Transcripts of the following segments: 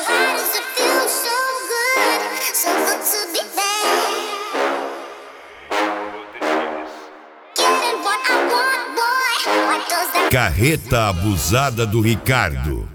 Carreta abusada do Ricardo.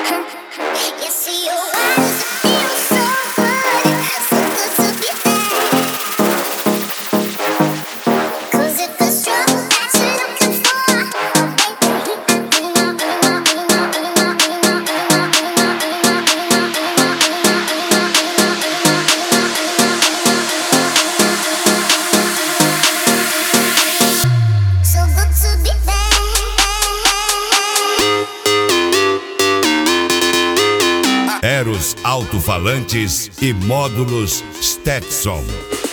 Eros alto-falantes e módulos Stetson.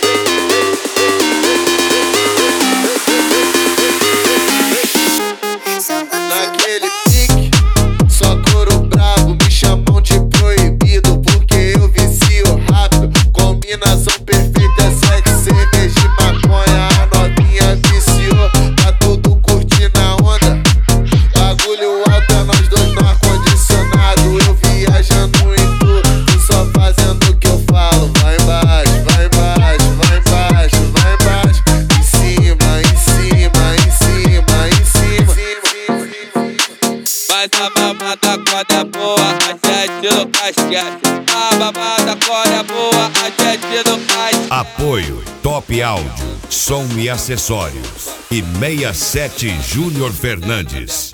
Naquele pique, só couro bravo, me chamam de proibido porque eu vicio rápido. Combinação perfeita é sexo, cerveja e maconha. A novinha viciou, tá tudo curtindo a onda. Bagulho alto é nós dois no ar-condicionado. Eu viajando em tudo, só fazendo o que eu falo. Vai embaixo, vai embaixo, vai embaixo, vai embaixo. Em cima, em cima, em cima, em cima. Mas a mamada quando é boa, a gente não casquete. A mamada quando é boa, a gente não casquete. Apoio Top Áudio, som e acessórios. E 67 Júnior Fernandes.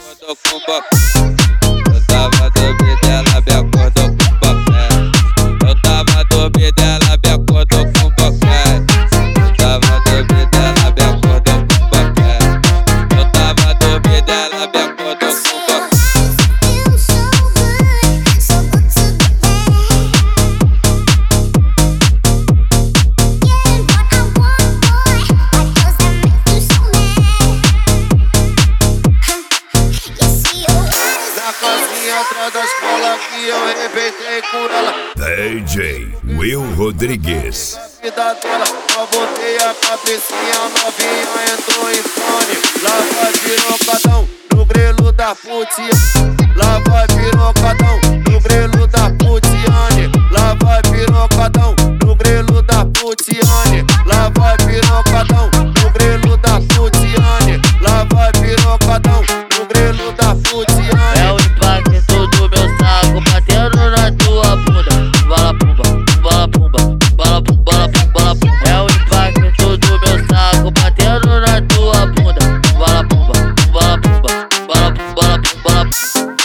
Eu tava dormindo, ela me acordou com papel. Eu tava dormindo, ela me acordou com papel. Eu tava dormindo, ela me acordou com papel. Eu tava dormindo, ela me acordou com papel. Na cozinha atrás da escola que eu arrebentei com ela. DJ Will Rodrigues. Vida dela, só botei a cabecinha, novinha entrou em fone. Lá vai pirocadão, no grelo da putinha. Lá vai pirocadão, no grelo da putiane. Lá vai pirocadão, no grelo da putiane. Lá vai pirocadão, no grelo da putiane. Lá vai pirocadão, no grelo da putiane. É o impacto do meu saco batendo na tua bunda. Bala pumba, bala pumba, bala pumba, bala pumba, bala pumba. É o impacto do meu saco batendo na tua bunda. Bala pumba, bala pumba, bala pumba, bala pumba, bala pumba.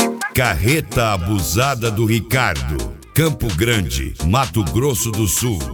Carreta abusada do Ricardo. Campo Grande, Mato Grosso do Sul.